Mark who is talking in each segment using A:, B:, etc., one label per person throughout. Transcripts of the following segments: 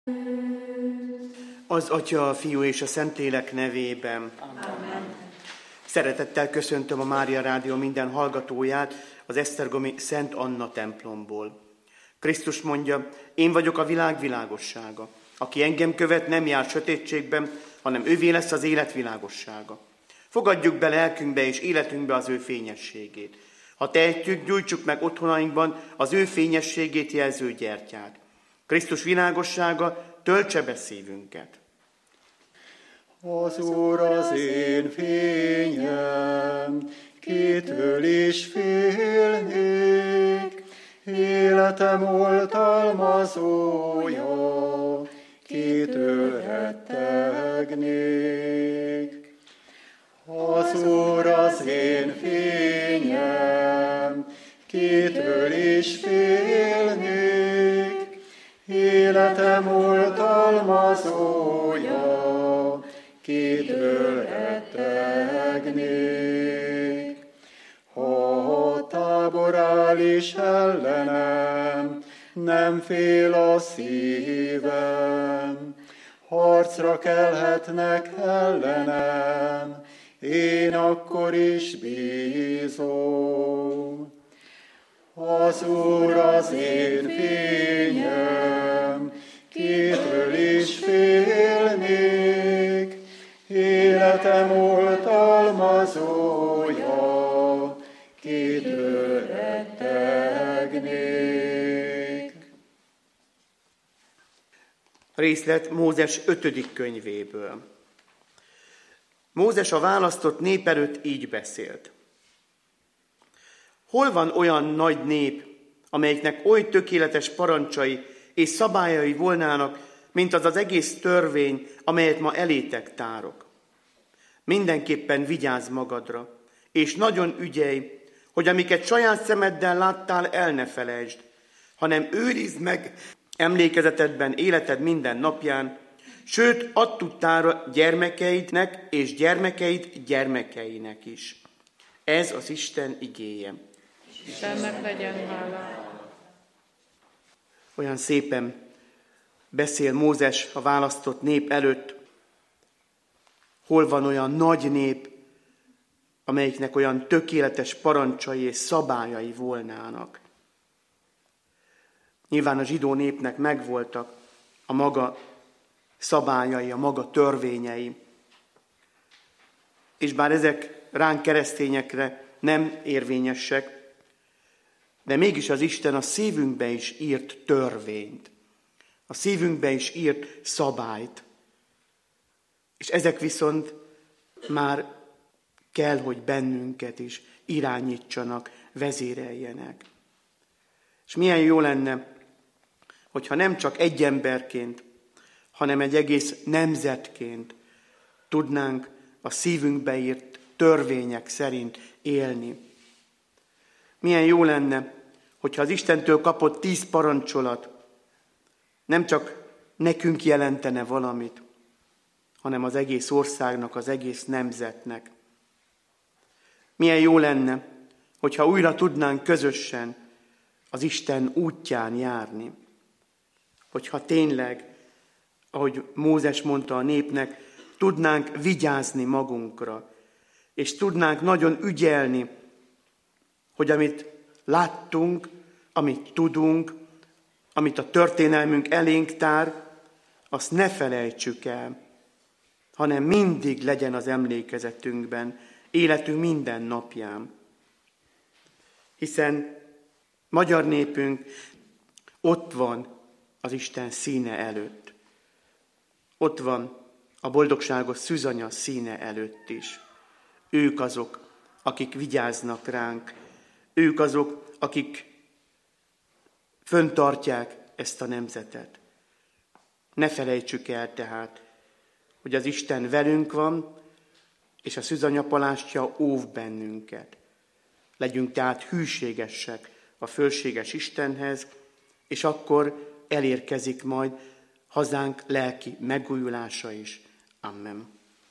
A: Az Atya, a Fiú és a Szentlélek nevében.
B: Amen.
A: Szeretettel köszöntöm a Mária Rádió minden hallgatóját az esztergomi Szent Anna templomból. Krisztus mondja, én vagyok a világ világossága. Aki engem követ, nem jár sötétségben, hanem ővé lesz az élet világossága. Fogadjuk be lelkünkbe és életünkbe az ő fényességét. Ha tehetjük, gyújtsuk meg otthonainkban az ő fényességét jelző gyertyát. Krisztus világossága töltse be szívünket.
C: Az Úr az én fényem, kitől is félnék, életem oltalmazója, kitől rettegnék. Az Úr az én fényem, kitől is félnék, életem oltalmazója, kitől rettegnék. Ha tábor áll is ellenem, nem fél a szívem. Harcra kelhetnek ellenem, én akkor is bízom. Az Úr az én fényem, kitől is félnék, életem oltalmazója, kitől rettegnék.
A: Részlet Mózes 5. könyvéből. Mózes a választott nép előtt így beszélt. Hol van olyan nagy nép, amelyiknek oly tökéletes parancsai és szabályai volnának, mint az az egész törvény, amelyet ma elétek tárok? Mindenképpen vigyázz magadra, és nagyon ügyelj, hogy amiket saját szemeddel láttál, el ne felejtsd, hanem őrizd meg emlékezetedben életed minden napján, sőt, add tudtára gyermekeidnek és gyermekeid gyermekeinek is. Ez az Isten igéje.
B: Istennek legyen hála.
A: Olyan szépen beszél Mózes a választott nép előtt. Hol van olyan nagy nép, amelyiknek olyan tökéletes parancsai és szabályai volnának? Nyilván a zsidó népnek megvoltak a maga szabályai, a maga törvényei. És bár ezek ránk keresztényekre nem érvényesek, de mégis az Isten a szívünkbe is írt törvényt. A szívünkbe is írt szabályt. És ezek viszont már kell, hogy bennünket is irányítsanak, vezéreljenek. És milyen jó lenne, hogyha nem csak egy emberként, hanem egy egész nemzetként tudnánk a szívünkbe írt törvények szerint élni. Milyen jó lenne, hogyha az Istentől kapott 10 parancsolat nem csak nekünk jelentene valamit, hanem az egész országnak, az egész nemzetnek. Milyen jó lenne, hogyha újra tudnánk közösen az Isten útján járni. Hogyha tényleg, ahogy Mózes mondta a népnek, tudnánk vigyázni magunkra, és tudnánk nagyon ügyelni, hogy amit láttunk, amit tudunk, amit a történelmünk elénk tár, azt ne felejtsük el, hanem mindig legyen az emlékezetünkben, életünk minden napján. Hiszen magyar népünk ott van az Isten színe előtt. Ott van a boldogságos szűzanya színe előtt is. Ők azok, akik vigyáznak ránk. Ők azok, akik föntartják ezt a nemzetet. Ne felejtsük el tehát, hogy az Isten velünk van, és a szűzanyapalástja óv bennünket. Legyünk tehát hűségesek a fölséges Istenhez, és akkor elérkezik majd hazánk lelki megújulása is. Amen.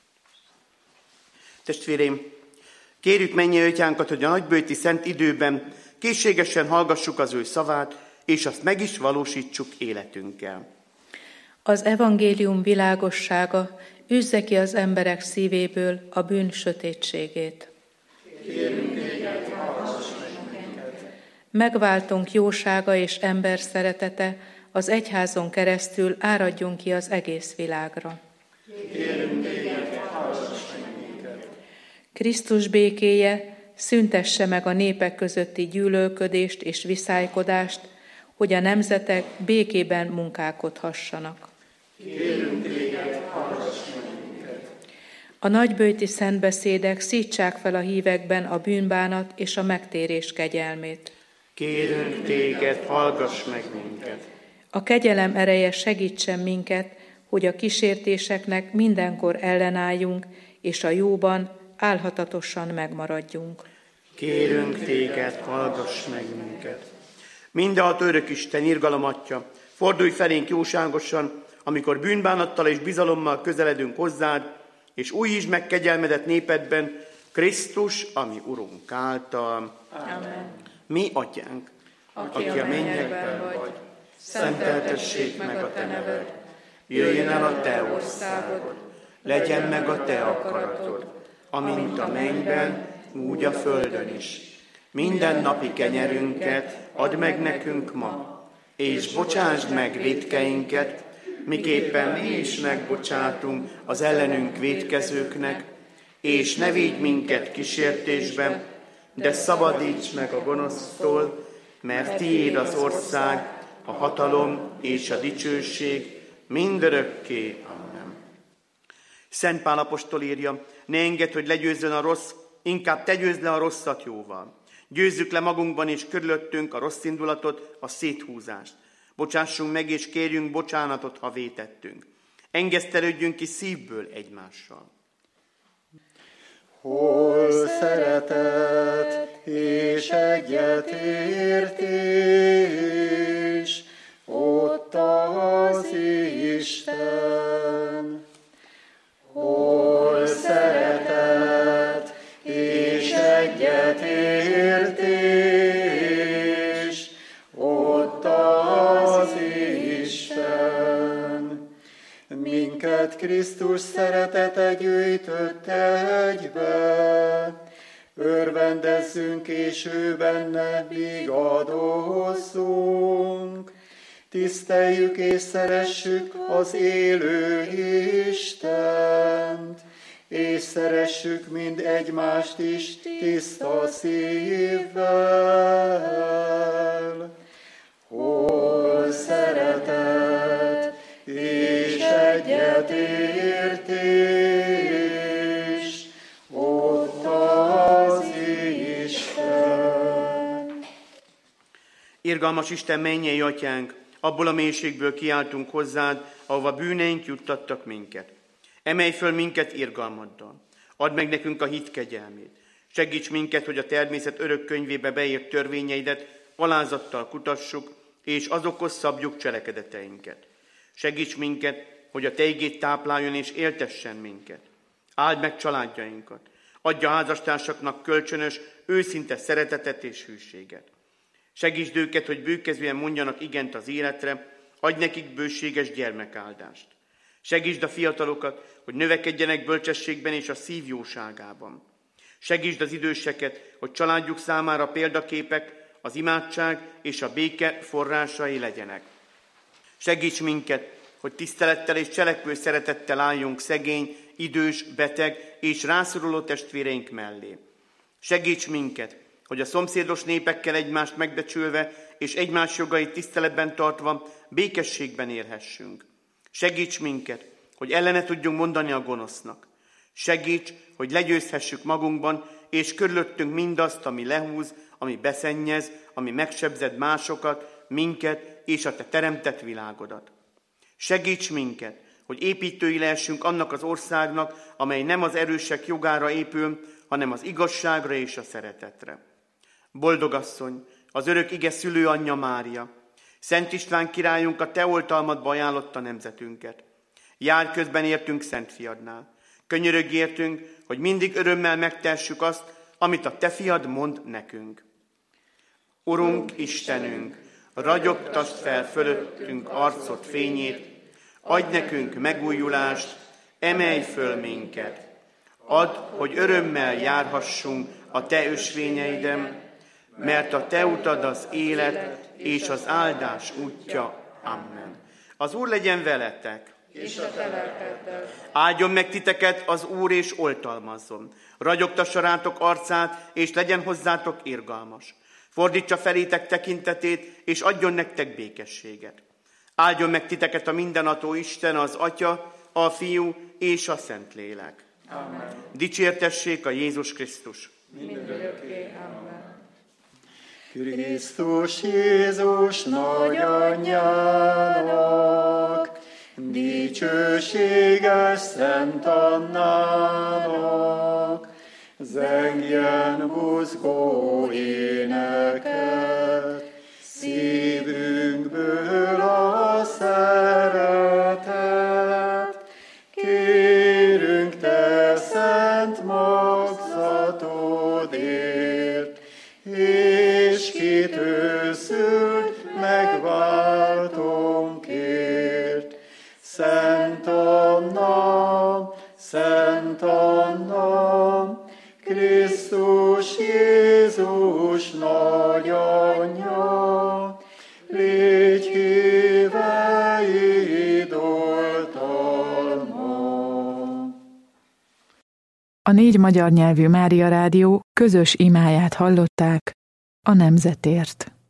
A: Testvéreim, kérjük mennyei Atyánkat, hogy a nagybőti szent időben készségesen hallgassuk az ő szavát, és azt meg is valósítsuk életünkkel.
B: Az evangélium világossága űzze ki az emberek szívéből a bűn sötétségét.
C: Kérünk téged, hallgass meg minket.
B: Megváltunk jósága és ember szeretete az egyházon keresztül áradjon ki az egész világra.
C: Kérünk téged, hallgass meg minket.
B: Krisztus békéje szüntesse meg a népek közötti gyűlölködést és viszálykodást, hogy a nemzetek békében munkálkodhassanak.
C: Kérünk téged, hallgass meg minket.
B: A nagyböjti szentbeszédek szítsák fel a hívekben a bűnbánat és a megtérés kegyelmét.
A: Kérünk téged, hallgass meg minket.
B: A kegyelem ereje segítsen minket, hogy a kísértéseknek mindenkor ellenálljunk, és a jóban álhatatosan megmaradjunk.
A: Kérünk téged, hallgass meg minket. Mindenható örök Isten, irgalom Atya, fordulj felénk jóságosan, amikor bűnbánattal és bizalommal közeledünk hozzád, és újítsd meg kegyelmedet népedben, Krisztus, ami Urunk által.
B: Amen.
A: Mi, Atyánk,
B: Aki a mennyekben vagy,
A: szenteltessék meg a te neved, jöjjön el a te országod, legyen meg a te akaratod, amint a mennyben, úgy a földön is. Minden napi kenyerünket add meg nekünk ma, és bocsásd meg vétkeinket, miképpen mi is megbocsátunk az ellenünk vétkezőknek, és ne vigy minket kísértésbe, de szabadíts meg a gonosztól, mert tiéd az ország, a hatalom és a dicsőség mindörökké. Amen. Szent Pál apostol írja, ne engedd, hogy legyőzzön a rossz, inkább te győzd le a rosszat jóval. Győzzük le magunkban és körülöttünk a rossz indulatot, a széthúzást. Bocsássunk meg és kérjünk bocsánatot, ha vétettünk. Engesztelődjünk ki szívből egymással.
C: Hol szeretet és egyetértés, ott az Isten. Hol szeretet és egyetértés, ott az Isten. Minket Krisztus szeretete gyűjtött egybe, örvendezzünk és ő benne míg adózzunk. Tiszteljük és szeressük az élő Istent, és szeressük mind egymást is tiszta szívvel. Hol szeretet és egyetértés, ott az Isten.
A: Irgalmas Isten, mennyei Atyánk, abból a mélységből kiáltunk hozzád, ahova bűneink juttattak minket. Emelj föl minket irgalmaddal. Add meg nekünk a hit kegyelmét. Segíts minket, hogy a természet örök könyvébe beírt törvényeidet alázattal kutassuk, és azokhoz szabjuk cselekedeteinket. Segíts minket, hogy a te igéd tápláljon és éltessen minket. Áld meg családjainkat. Adj a házastársaknak kölcsönös, őszinte szeretetet és hűséget. Segítsd őket, hogy bőkezően mondjanak igent az életre, adj nekik bőséges gyermekáldást. Segítsd a fiatalokat, hogy növekedjenek bölcsességben és a szív jóságában. Segítsd az időseket, hogy családjuk számára példaképek, az imádság és a béke forrásai legyenek. Segíts minket, hogy tisztelettel és cselekvő szeretettel álljunk szegény, idős, beteg és rászoruló testvéreink mellé. Segíts minket, hogy a szomszédos népekkel egymást megbecsülve és egymás jogait tiszteletben tartva békességben élhessünk. Segíts minket, hogy ellene tudjunk mondani a gonosznak. Segíts, hogy legyőzhessük magunkban és körülöttünk mindazt, ami lehúz, ami beszennyez, ami megsebzed másokat, minket és a te teremtett világodat. Segíts minket, hogy építői lehessünk annak az országnak, amely nem az erősek jogára épül, hanem az igazságra és a szeretetre. Boldogasszony, az örök ige szülőanyja Mária, Szent István királyunk a te oltalmadba ajánlotta nemzetünket. Járj közben értünk Szent Fiadnál. Könyörögj értünk, hogy mindig örömmel megtehessük azt, amit a te fiad mond nekünk. Urunk, Istenünk, ragyogtasd fel fölöttünk arcod fényét, Adj nekünk megújulást, emelj föl minket. Add, hogy örömmel járhassunk a Te ösvényeiden, mert a Te utad az élet és az áldás útja. Amen. Az Úr legyen veletek.
B: És a te lelkeddel.
A: Áldjon meg titeket az Úr, és oltalmazzon. Ragyogtassa rátok arcát, és legyen hozzátok irgalmas. Fordítsa felétek tekintetét, és adjon nektek békességet. Áldjon meg titeket a mindenható Isten, az Atya, a Fiú és a Szentlélek.
B: Amen.
A: Dicsértessék a Jézus Krisztus.
B: Mindörökké. Amen.
C: Krisztus Jézus nagyanyjának, dicsőséges Szent Annának, zengjen buzgó éneket, szívünkből a szeretet. Kérünk te szent magzatodért, és kitőszült megváltónkért. Szent Anna, Krisztus Jézus nagyanyja, légy híveid oltalma.
D: A 4 magyar nyelvű Mária Rádió közös imáját hallották a nemzetért.